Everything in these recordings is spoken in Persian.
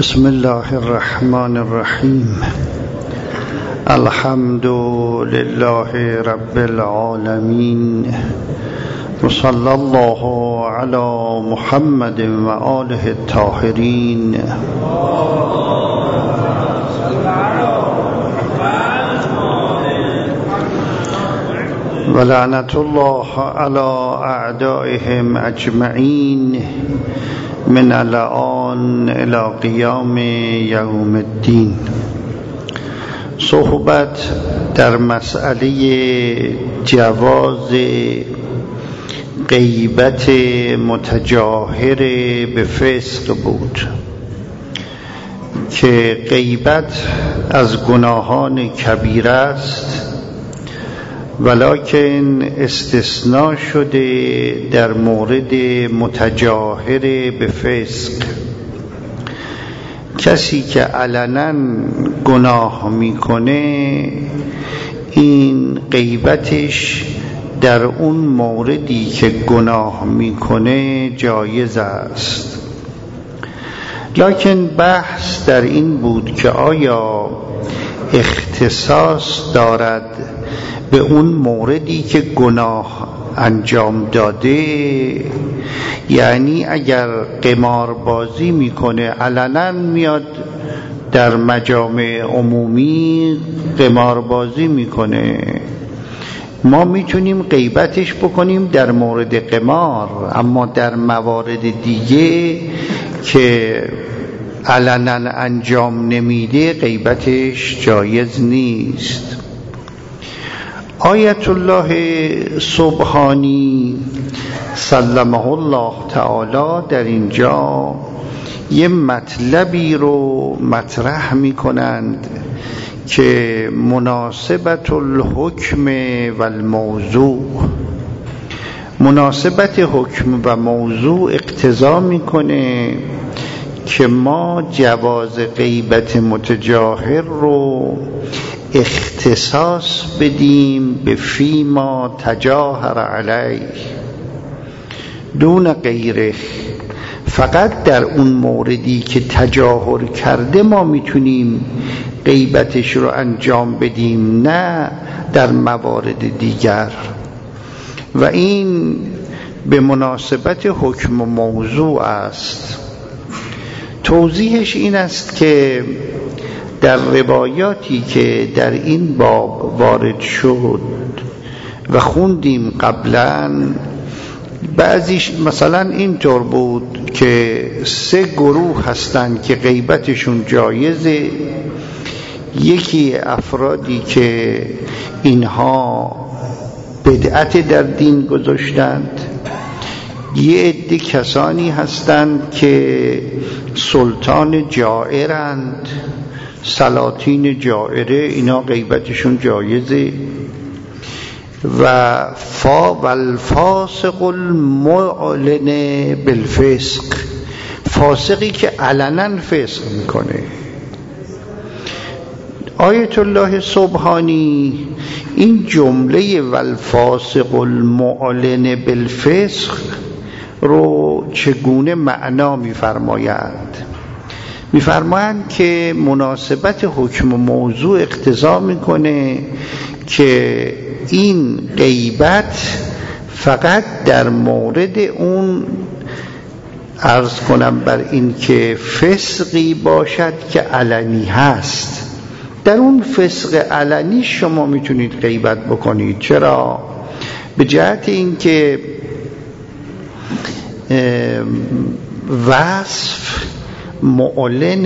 بسم الله الرحمن الرحیم. الحمد لله رب العالمین و صلی الله علی محمد و آله الطاهرین. و لعنت الله علی اعدائهم اجمعین من الآن الی قیام یوم الدین. صحبت در مسئله جواز غیبت متجاهر به فسق بود که غیبت از گناهان کبیره است، ولکن استثناء شده در مورد متجاهر به فسق. کسی که علنا گناه میکنه، این غیبتش در اون موردی که گناه میکنه جایز است. لکن بحث در این بود که آیا اختصاص دارد به اون موردی که گناه انجام داده؟ یعنی اگر قماربازی میکنه، علنا میاد در مجامع عمومی قماربازی میکنه، ما میتونیم غیبتش بکنیم در مورد قمار، اما در موارد دیگه که علنا انجام نمیده غیبتش جایز نیست. آیت الله سبحانی سلمه الله تعالی در اینجا یه مطلبی رو مطرح می کنند که مناسبت الحکم و الموضوع، مناسبت حکم و موضوع اقتضا میکنه که ما جواز غیبت متجاهر رو اختصاص بدیم به فیما تجاهر علیه دون غیره. فقط در اون موردی که تجاهر کرده ما میتونیم غیبتش رو انجام بدیم، نه در موارد دیگر. و این به مناسبت حکم و موضوع است. توضیحش این است که در روایاتی که در این باب وارد شد و خوندیم قبلا، بعضیش مثلا اینطور بود که 3 گروه هستند که غیبتشون جایزه. یکی افرادی که اینها بدعت در دین گذاشتند، یه عده کسانی هستند که سلطان جائرند، سلاطین جائره، اینا غیبتشون جایزه. و الفاسق المعلن بالفسق، فاسقی که علنا فسق میکنه. آیت الله سبحانی این جمله والفاسق المعلن بالفسق رو چگونه معنا میفرمایند؟ میفرمایند که مناسبت حکم و موضوع اقتضا میکنه که این غیبت فقط در مورد اون، عرض کنم بر این که فسقی باشد که علنی هست. در اون فسق علنی شما میتونید غیبت بکنید. چرا؟ به جهت این که وصف معلن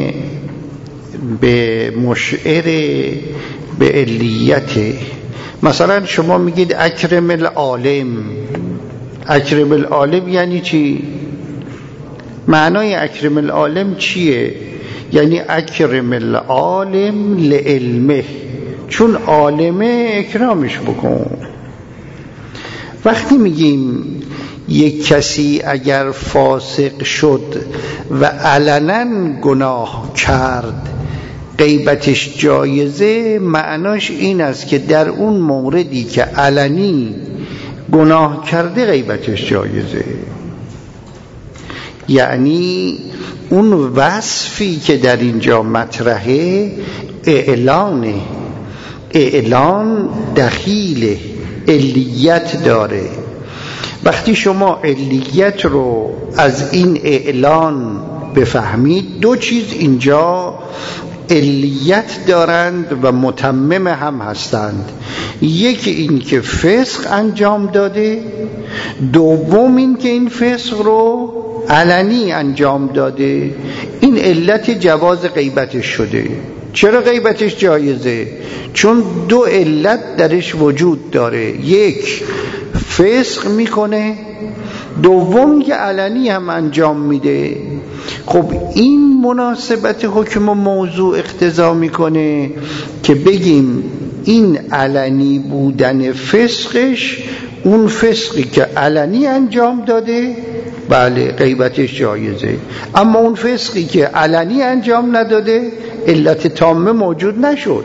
به مشعر به علیت. مثلا شما میگید اکرم العالم. اکرم العالم یعنی چی؟ معنای اکرم العالم چیه؟ یعنی اکرم العالم لعلمه، چون عالمه اکرامش بکن. وقتی میگیم یک کسی اگر فاسق شد و علنا گناه کرد غیبتش جایزه، معناش این است که در اون موردی که علنی گناه کرده غیبتش جایزه. یعنی اون وصفی که در اینجا مطرحه اعلانه، اعلان دخیله، علیت داره. وقتی شما علیت رو از این اعلان بفهمید، دو چیز اینجا علیت دارند و متمم هم هستند. یکی این که فسق انجام داده، دوم این که این فسق رو علنی انجام داده. این علت جواز غیبتش شده. چرا غیبتش جایزه؟ چون دو علت درش وجود داره، یک فسق میکنه، دوم که علنی هم انجام میده. خب این مناسبت حکم و موضوع اقتضا میکنه که بگیم این علنی بودن فسقش، اون فسقی که علنی انجام داده بله غیبتش جایزه، اما اون فسقی که علنی انجام نداده علت تامه موجود نشد.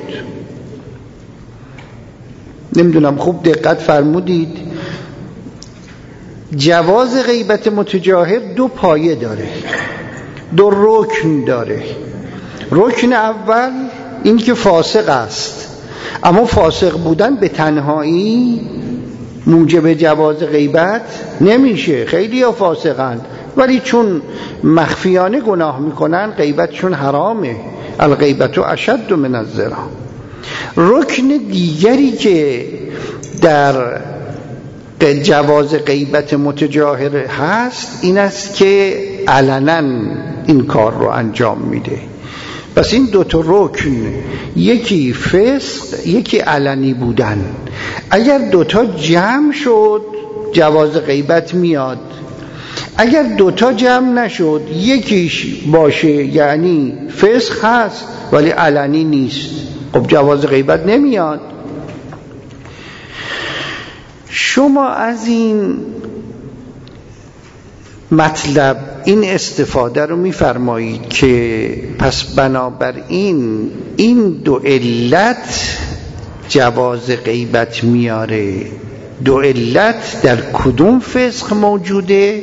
نمیدونم خوب دقت فرمودید؟ جواز غیبت متجاهر دو پایه داره، دو رکن داره. رکن اول این که فاسق است، اما فاسق بودن به تنهایی موجب جواز غیبت نمیشه. خیلی ها فاسقند ولی چون مخفیانه گناه میکنن غیبتشون حرامه. الغیبت اشد من الزنا. رکن دیگری که در جواز غیبت متجاهر هست این است که علنا این کار رو انجام میده. پس این دو تا رکن، یکی فسق یکی علنی بودن، اگر دوتا جمع شد جواز غیبت میاد. اگر دوتا جمع نشد یکیش باشه یعنی فسق هست ولی علنی نیست، خب جواز غیبت نمیاد. شما از این مطلب این استفاده رو میفرمایید که پس بنابراین این دو علت جواز غیبت میاره. دو علت در کدوم فسق موجوده؟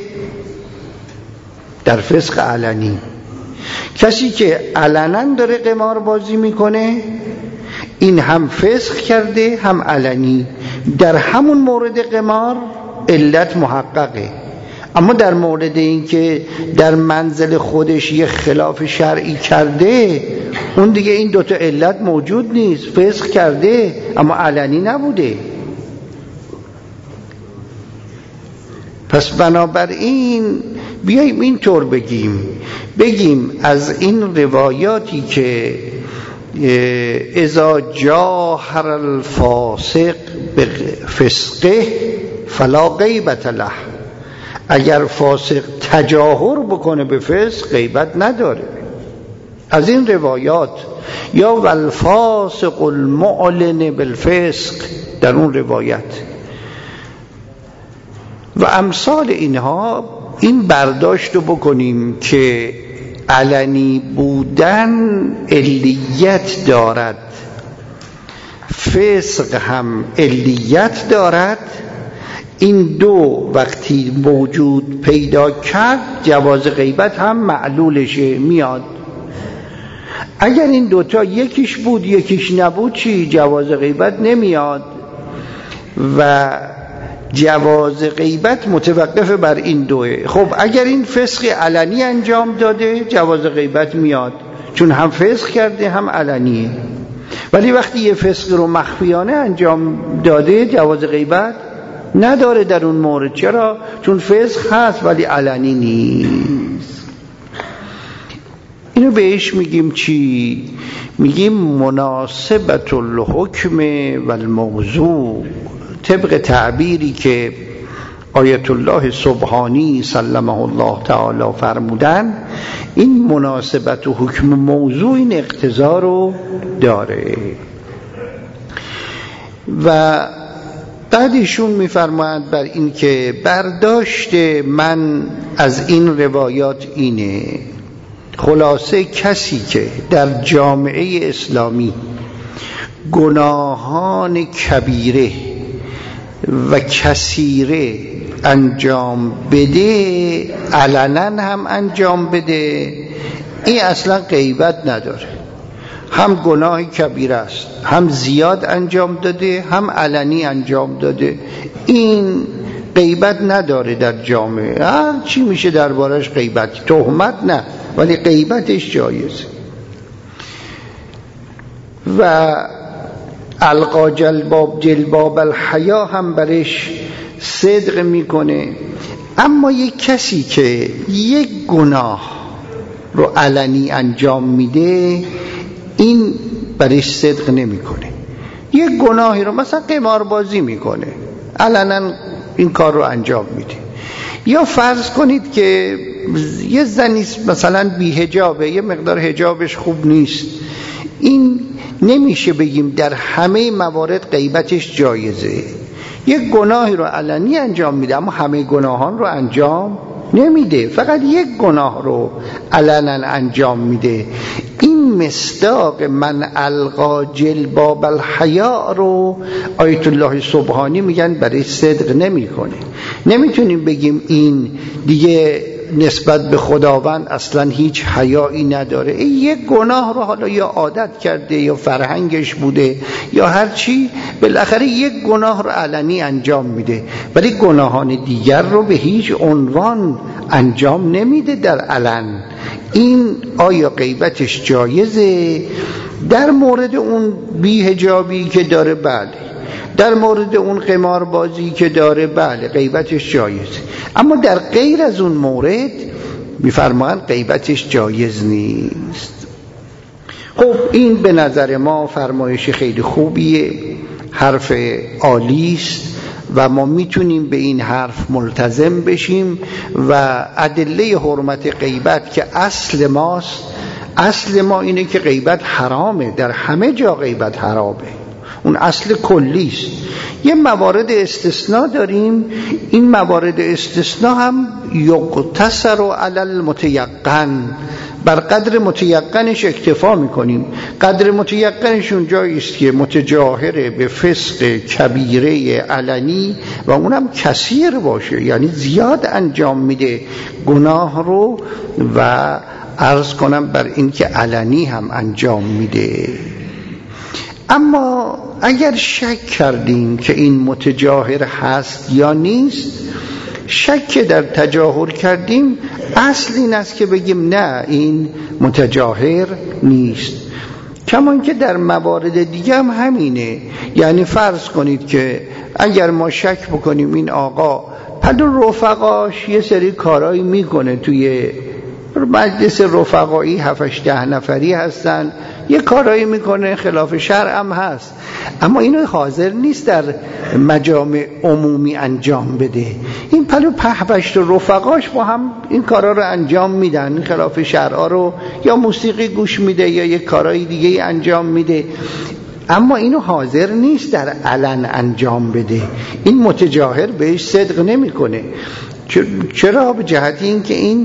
در فسق علنی. کسی که علنا داره قمار بازی میکنه این هم فسق کرده هم علنی. در همون مورد قمار علت محققه، اما در مورد این که در منزل خودش یه خلاف شرعی کرده اون دیگه این دوتا علت موجود نیست. فسق کرده اما علنی نبوده. پس بنابراین بیاییم اینطور بگیم از این روایاتی که اذا جاهر الفاسق بفسقه فلا غیبت له، اگر فاسق تجاهر بکنه به فسق غیبت نداره. از این روایات یا والفاسق المعلن بالفسق در اون روایت و امثال اینها این برداشت رو بکنیم که علنی بودن علیت دارد، فسق هم علیت دارد. این دو وقتی موجود پیدا کرد جواز غیبت هم معلولشه میاد. اگر این دوتا یکیش بود یکیش نبود چی؟ جواز غیبت نمیاد و جواز غیبت متوقف بر این دوه. خب اگر این فسق علنی انجام داده جواز غیبت میاد، چون هم فسق کرده هم علنیه. ولی وقتی یه فسق رو مخفیانه انجام داده جواز غیبت نداره در اون مورد. چرا؟ چون فسق هست ولی علنی نیست. اینو بهش میگیم چی؟ میگیم مناسبت الحکم والموضوع، طبق تعبیری که آیت الله سبحانی سلمه الله تعالی فرمودن. این مناسبت و حکم موضوع این اقتضا رو داره. و بعد ایشون میفرمایند بر این که برداشت من از این روایات اینه، خلاصه کسی که در جامعه اسلامی گناهان کبیره و کثیره انجام بده علنا هم انجام بده، این اصلا غیبت نداره. هم گناه کبیره است، هم زیاد انجام داده، هم علنی انجام داده. این غیبت نداره در جامعه. هر چی میشه دربارش غیبت، تهمت نه، ولی غیبتش جایزه. و القا جلباب الحیا هم برش صدق میکنه. اما یک کسی که یک گناه رو علنی انجام میده، این برش صدق نمیکنه. یک گناهی رو مثلا قماربازی میکنه، علنا این کار رو انجام میده. یا فرض کنید که یه زنی مثلا بی حجابه، یه مقدار حجابش خوب نیست، این نمیشه بگیم در همه موارد غیبتش جایزه. یک گناهی رو علنی انجام میده اما همه گناهان رو انجام نمیده، فقط یک گناه رو علنا انجام میده. این مصداق من القا جلباب الحیا رو آیت الله سبحانی میگن برای صدق نمیکنه. نمیتونیم بگیم این دیگه نسبت به خداوند اصلا هیچ حیایی نداره. این یک گناه رو حالا یا عادت کرده یا فرهنگش بوده یا هر چی، بالاخره یک گناه رو علنی انجام میده، ولی گناهان دیگر رو به هیچ عنوان انجام نمیده در علن. این آیا غیبتش جایزه؟ در مورد اون بی‌حجابی که داره بله، در مورد اون قماربازی که داره بله غیبتش جایزه، اما در غیر از اون مورد میفرمایند غیبتش جایز نیست. خب این به نظر ما فرمایش خیلی خوبیه، حرف عالی است و ما میتونیم به این حرف ملتزم بشیم. و ادله حرمت غیبت که اصل ماست، اصل ما اینه که غیبت حرامه، در همه جا غیبت حرامه، اون اصل کلی است. یه موارد استثناء داریم، این موارد استثناء هم یقتصر علی المتیقن، بر قدر متیقنش اکتفا میکنیم. قدر متیقنش اون جایی است که متجاهر به فسق کبیره علنی و اونم کثیر باشه، یعنی زیاد انجام میده گناه رو و عرض کنم بر این که علنی هم انجام میده. اما اگر شک کردیم که این متجاهر هست یا نیست، شک در تجاهر کردیم، اصل این است که بگیم نه این متجاهر نیست. کما که در موارد دیگه هم همینه. یعنی فرض کنید که اگر ما شک بکنیم این آقا پدر رفقاش یه سری کارایی میکنه، توی مجلس رفقایی 7-8 نفری هستن، یه کارایی میکنه خلاف شرع هم هست، اما اینو حاضر نیست در مجامع عمومی انجام بده. این پلو پهپشت رفقاش با هم این کارا رو انجام میدن، خلاف شرع رو یا موسیقی گوش میده یا یه کارای دیگه انجام میده، اما اینو حاضر نیست در علن انجام بده. این متجاهر بهش صدق نمیکنه. چرا؟ به جهت این که این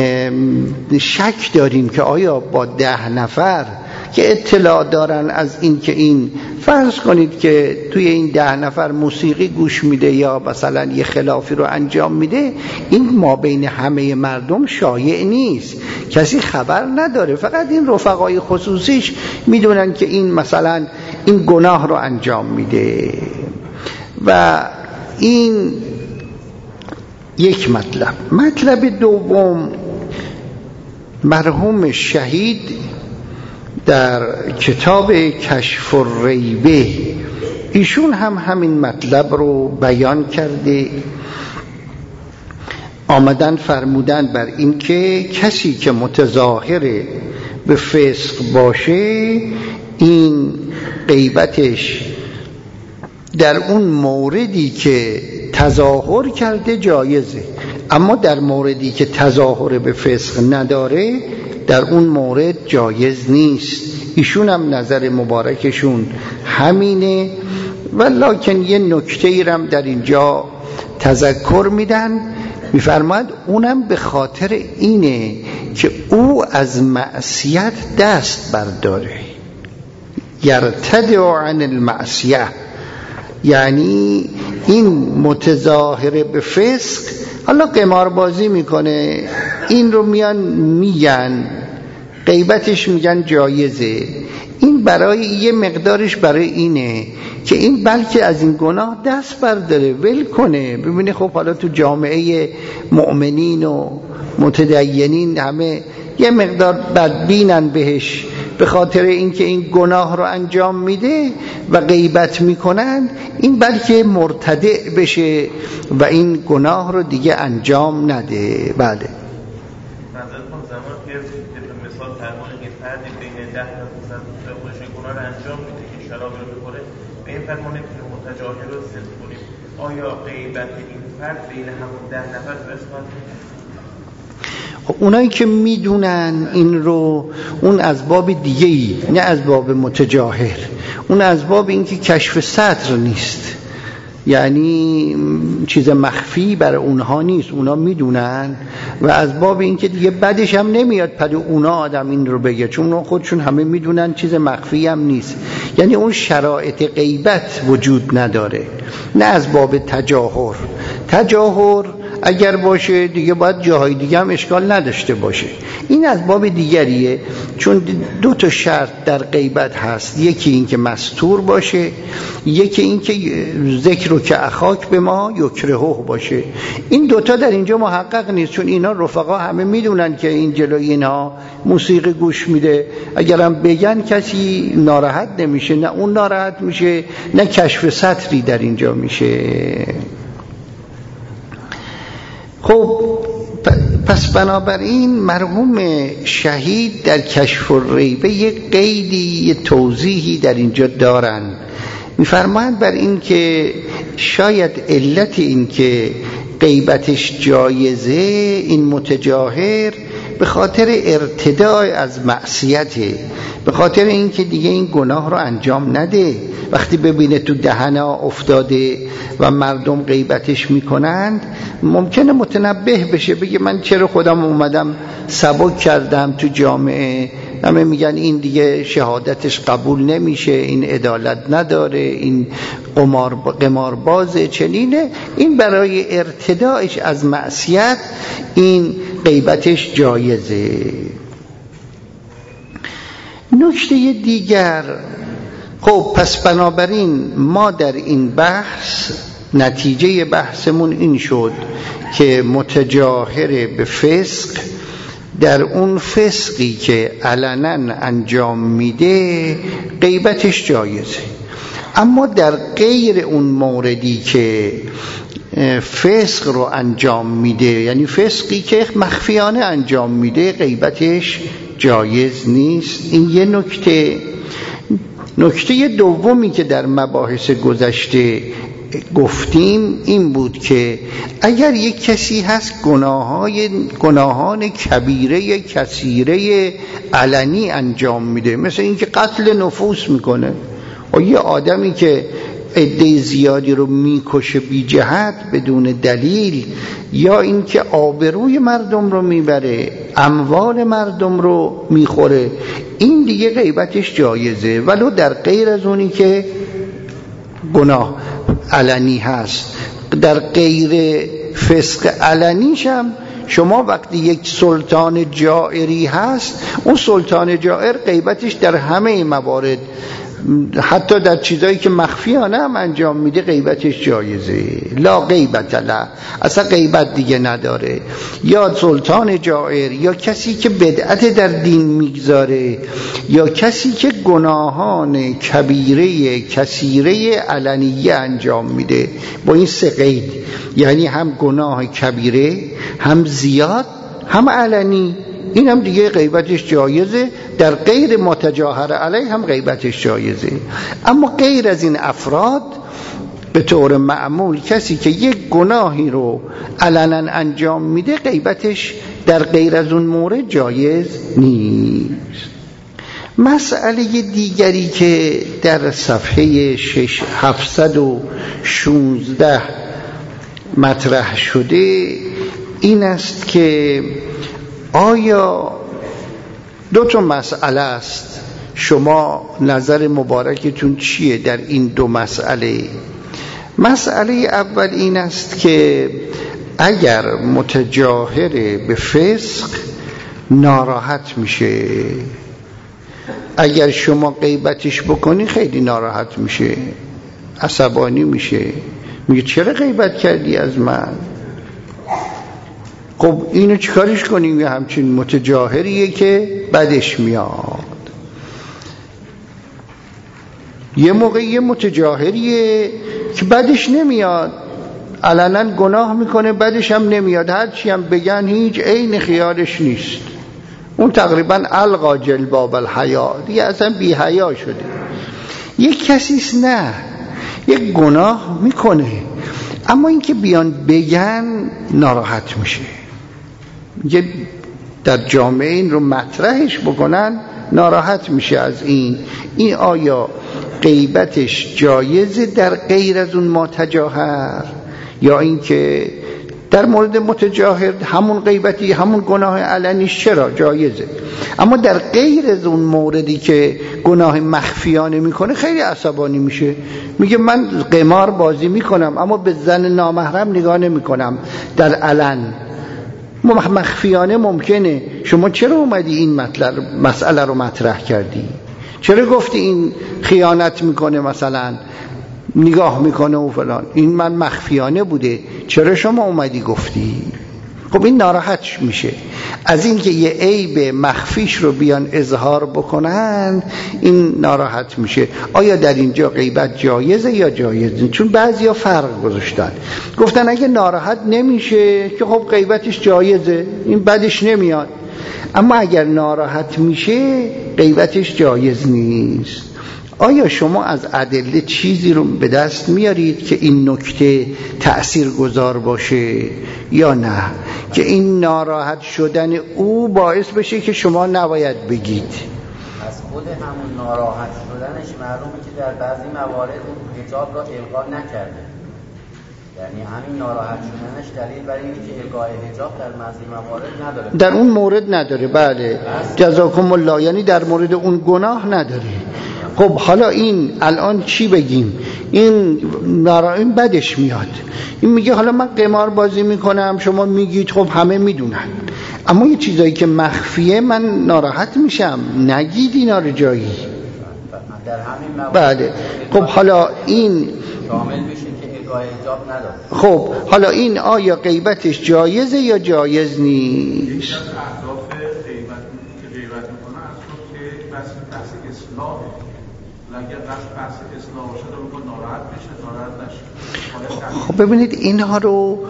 شک داریم که آیا با 10 نفر که اطلاع دارن از این که این فرض کنید که توی این 10 نفر موسیقی گوش میده یا مثلا یه خلافی رو انجام میده، این ما بین همه مردم شایع نیست، کسی خبر نداره، فقط این رفقای خصوصیش میدونن که این مثلا این گناه رو انجام میده. و این یک مطلب دوم، مرحوم شهید در کتاب کشف الریبه ایشون هم همین مطلب رو بیان کرده. آمدن فرمودن بر این که کسی که متظاهر به فسق باشه، این غیبتش در اون موردی که تظاهر کرده جایزه، اما در موردی که تظاهر به فسق نداره در اون مورد جایز نیست. ایشون هم نظر مبارکشون همینه. ولکن یه نکته ای هم در اینجا تذکر میدن، میفرماد اونم به خاطر اینه که او از معصیت دست برداره، یرتدع عن المعصیه، یعنی این متظاهر به فسق حالا قماربازی میکنه، این رو میگن غیبتش میگن جایزه، این برای یه مقدارش برای اینه که این بلکه از این گناه دست برداره، ول کنه. ببینه خب حالا تو جامعه مؤمنین و متدینین همه یه مقدار بدبینن بهش، به خاطر اینکه این گناه رو انجام میده و غیبت میکنن، این بلکه مرتدع بشه و این گناه رو دیگه انجام نده. بله زمان که مثال فرمونه که فردی بین 10 تا 15 خودش گناه رو انجام میده که شراب رو بخوره، به این فرمونه که متجاهل رو صدق کنیم، آیا غیبت این فرد بین همون 10 نفر فرستاد؟ اونایی که میدونن این رو، اون از باب دیگه‌ای، نه از باب متجاهل، اون از باب اینکه کشف ستر نیست، یعنی چیز مخفی برای اونها نیست، اونا میدونن و از باب اینکه دیگه بعدش هم نمیاد پد اونا آدم این رو بگه، چون اونا خودشون همه میدونن چیز مخفی هم نیست، یعنی اون شرایط غیبت وجود نداره. نه از باب تجاهر اگر باشه دیگه باید جاهای دیگه هم اشکال نداشته باشه، این از باب دیگریه، چون 2 شرط در غیبت هست، یکی این که مستور باشه، یکی این که ذکر و که اخاک به ما یکرهه باشه. این 2 در اینجا محقق نیست، چون اینا رفقا همه میدونن که این جلوی اینا موسیقی گوش میده، اگرم بگن کسی ناراحت نمیشه، نه اون ناراحت میشه نه کشف ستری در اینجا میشه. خب پس بنابراین مرحوم شهید در کشف الریبه یک قیدی، یک توضیحی در اینجا دارن، میفرمایند بر این که شاید علت این که غیبتش جایزه این متجاهر به خاطر ارتداء از معصیته، به خاطر این که دیگه این گناه رو انجام نده، وقتی ببینه تو دهنا افتاده و مردم غیبتش میکنند ممکنه متنبه بشه، بگه من چرا خودم اومدم سبک کردم تو جامعه، همه میگن این دیگه شهادتش قبول نمیشه، این عدالت نداره، این قماربازه، چنینه. این برای ارتداعش از معصیت این غیبتش جایزه. نکته دیگر، خب پس بنابراین ما در این بحث نتیجه بحثمون این شد که متجاهر به فسق در اون فسقی که علنا انجام میده غیبتش جایزه، اما در غیر اون موردی که فسق رو انجام میده، یعنی فسقی که مخفیانه انجام میده، غیبتش جایز نیست. این یه نکته. نکته دومی که در مباحث گذشته گفتیم این بود که اگر یک کسی هست گناهان کبیره کثیره علنی انجام میده، مثل اینکه قتل نفوس میکنه، و یه آدمی که عده زیادی رو میکشه بی جهت بدون دلیل، یا اینکه آبروی مردم رو میبره، اموال مردم رو میخوره، این دیگه غیبتش جایزه، ولو در غیر از اونی که گناه علنی هست. در غیر فسق علنیش هم شما وقتی یک سلطان جائری هست، اون سلطان جائر غیبتش در همه موارد، حتی در چیزایی که مخفیانه هم انجام میده، غیبتش جایزه. لا غیبت له، اصلا غیبت دیگه نداره. یا سلطان جائر، یا کسی که بدعت در دین میگذاره، یا کسی که گناهان کبیره کثیره علنیه انجام میده، با این 3 قید، یعنی هم گناه کبیره، هم زیاد، هم علنی، این هم دیگه غیبتش جایزه. در غیر متجاهر علیه هم غیبتش جایزه. اما غیر از این افراد به طور معمول کسی که یک گناهی رو علنا انجام میده، غیبتش در غیر از اون مورد جایز نیست. مسئله دیگری که در صفحه 716 مطرح شده این است که آیا 2 مسئله است، شما نظر مبارکتون چیه در این 2 مسئله؟ مسئله اول این است که اگر متجاهر به فسق ناراحت میشه، اگر شما غیبتش بکنی خیلی ناراحت میشه، عصبانی میشه، میگه چرا غیبت کردی از من؟ خب اینو چیکارش کنیم؟ یه همچین متجاهریه که بدش میاد. یه موقع یه متجاهریه که بدش نمیاد، علنا گناه میکنه، بدش هم نمیاد، هرچی هم بگن هیچ عین خیالش نیست، اون تقریبا القا جلباب الحیا، دیگه اصلا بی حیا شده. یک کسیست نه، یک گناه میکنه، اما اینکه بیان بگن ناراحت میشه، یه در جامعه این رو مطرحش بکنن ناراحت میشه از این آیا غیبتش جایزه در غیر از اون متجاهر، یا اینکه در مورد متجاهر همون غیبتی همون گناه علنیش چرا جایزه، اما در غیر از اون موردی که گناه مخفیانه میکنه خیلی عصبانی میشه، میگه من قمار بازی میکنم اما به زن نامحرم نگاه نمیکنم در علن، مخفیانه ممکنه. شما چرا اومدی این مسئله رو مطرح کردی؟ چرا گفتی این خیانت میکنه، مثلا نگاه میکنه و فلان، این من مخفیانه بوده، چرا شما اومدی گفتی؟ خب این ناراحت میشه از این که یه عیب مخفیش رو بیان اظهار بکنن، این ناراحت میشه. آیا در اینجا غیبت جایزه یا جایز نیست؟ چون بعضیا فرق گذاشتن، گفتن اگه ناراحت نمیشه که خب غیبتش جایزه، این بدش نمیاد، اما اگر ناراحت میشه غیبتش جایز نیست. آیا شما از ادله چیزی رو به دست میارید که این نکته تأثیر گذار باشه یا نه، که این ناراحت شدن او باعث بشه که شما نباید بگید؟ از خود همون ناراحت شدنش معلومه که در بعضی موارد اون حجاب را القا نکرده، یعنی همین ناراحت شدنش دلیل برای اینه که القای حجاب در بعضی موارد نداره، در اون مورد نداره. بله جزاکم الله، یعنی در مورد اون گناه نداره. خب حالا این الان چی بگیم؟ این بدش میاد، این میگه حالا من قمار بازی میکنم، شما میگید خب همه میدونن، اما یه چیزایی که مخفیه من ناراحت میشم، نگید اینا رو جایی. در همین موارد بله. خب حالا این شامل میشه که القای حجاب نداره. خب حالا این آیا غیبتش جایزه یا جایز نیست؟ خب ببینید اینها رو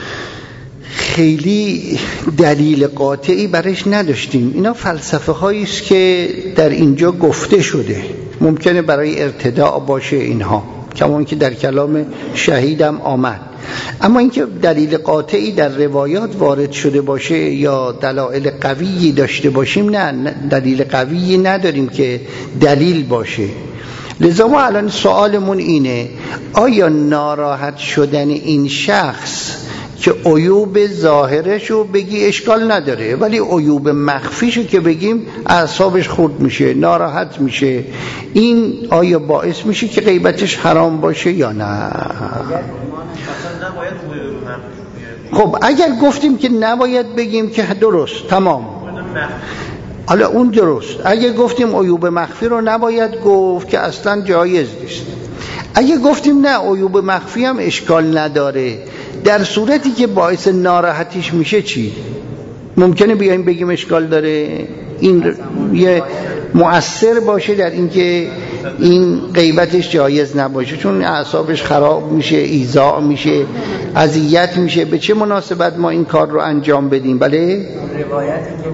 خیلی دلیل قاطعی برش نداشتیم، اینا فلسفه هایی است که در اینجا گفته شده، ممکنه برای ارتداع باشه اینها، کما که در کلام شهیدم آمد، اما اینکه دلیل قاطعی در روایات وارد شده باشه یا دلایل قویی داشته باشیم، نه دلیل قویی نداریم که دلیل باشه. لذا ما الان سوالمون اینه، آیا ناراحت شدن این شخص که عیوب ظاهرشو بگی اشکال نداره، ولی عیوب مخفیشو که بگیم اعصابش خورد میشه، ناراحت میشه، این آیا باعث میشه که غیبتش حرام باشه یا نه؟ خب اگر گفتیم که نباید بگیم که درست، تمام، حالا اون درست. اگه گفتیم عیوب مخفی رو نباید گفت که اصلا جایز نیست، اگه گفتیم نه عیوب مخفی هم اشکال نداره، در صورتی که باعث ناراحتیش میشه چی؟ ممکنه بیایم بگیم اشکال داره، این یه مؤثر باشه در اینکه این غیبتش جایز نباشه، چون اعصابش خراب میشه، ایذا میشه، اذیت میشه، به چه مناسبت ما این کار رو انجام بدیم؟ بله روایتی که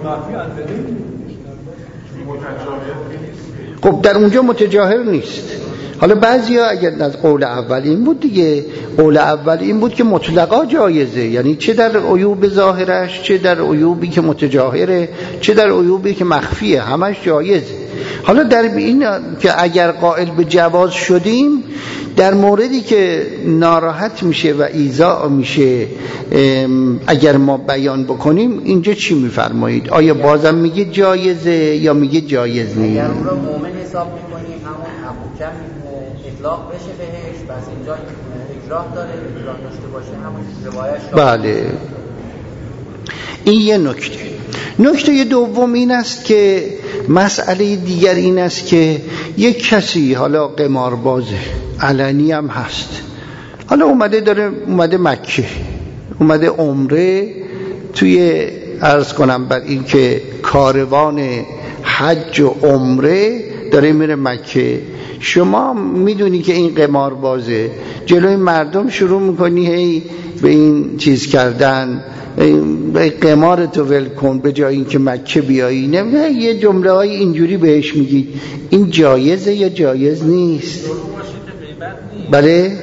خب در اونجا متجاهر نیست. حالا بعضیا اگر از قول اول این بود دیگه، قول اول این بود که مطلقا جایزه، یعنی چه در عیوب ظاهرش، چه در عیوبی که متجاهره، چه در عیوبی که مخفیه، همش جایزه. حالا در این که اگر قائل به جواز شدیم، در موردی که ناراحت میشه و ایذا میشه اگر ما بیان بکنیم، اینجا چی میفرمایید؟ آیا بازم میگه جایزه یا میگه جایز نیست؟ اگر اون رو مؤمن حساب میکنیم همون ابوکم اطلاق بشه بهش، بس اینجا اکراه داره، اکراه داشته باشه همون روایش. بله، این یه نکته. نکته دوم این است که مسئله دیگر این است که یک کسی حالا قماربازه، علنی هم هست، حالا اومده مکه، اومده عمره، توی عرض کنم بر این که کاروان حج و عمره داره میره مکه. شما میدونی که این قماربازه، جلوی مردم شروع میکنی هی به این چیز کردن، قمار تو ول کن به جای این که مکه بیایی، نه یه جمله های اینجوری بهش میگی. این جایزه یا جایز نیست؟ بله؟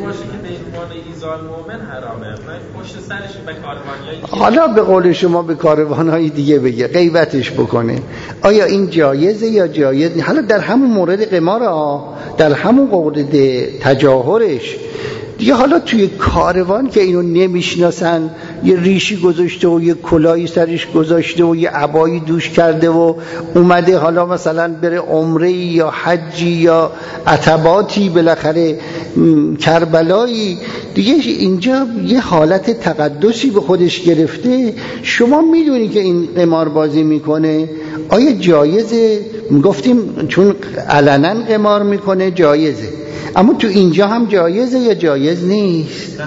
حالا به قول شما به کاروانهای دیگه بگه، غیبتش بکنه. آیا این جایزه یا جایز نیست؟ حالا در همون مورد قمار، در همون مورد تجاهرش دیگه، حالا توی کاروان که اینو نمیشناسن، یه ریشی گذاشته و یه کلاهی سرش گذاشته و یه عبایی دوش کرده و اومده حالا مثلا بره عمره یا حجی یا عتباتی، بالاخره کربلایی دیگه، اینجا یه حالت تقدسی به خودش گرفته. شما میدونی که این قمار بازی میکنه، آیا جایزه؟ گفتیم چون علنا قمار میکنه جایزه، اما تو اینجا هم جایزه یا جایز نیست؟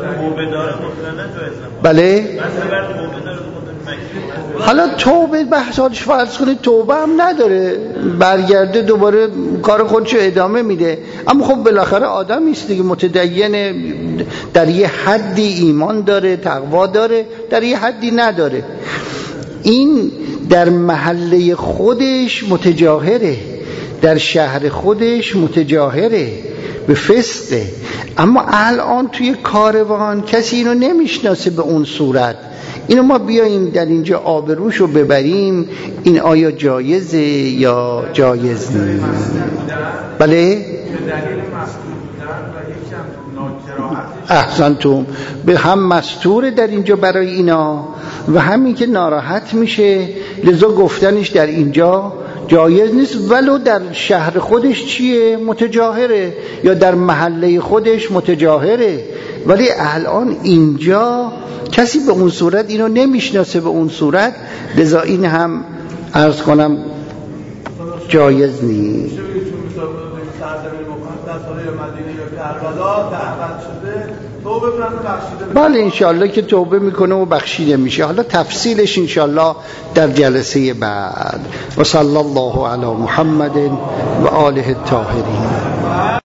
بله؟ حالا توبه بحثاتش فرض کنید توبه هم نداره، برگرده دوباره کار خودشو ادامه میده، اما خب بالاخره آدمی است دیگه، متدینه، در یه حدی ایمان داره، تقوا داره، در یه حدی نداره. این در محله خودش متجاهره، در شهر خودش متجاهره، به فسقه، اما الان توی کاروان کسی اینو نمیشناسه به اون صورت. اینو ما بیاییم در اینجا آبروشو ببریم، این آیا جایزه یا جایز نیست؟ بله؟ احسنتم، به هم مستوره در اینجا برای اینا و همین که ناراحت میشه، لذا گفتنش در اینجا جایز نیست. ولو در شهر خودش چیه؟ متجاهره، یا در محله خودش متجاهره، ولی الان اینجا کسی به اون صورت اینو نمیشناسه به اون صورت، لذا این هم عرض کنم جایز نیست. بله انشاءالله که توبه میکنه و بخشیده میشه. حالا تفصیلش انشاءالله در جلسه بعد. و صلی الله علی محمد و آله الطاهرین.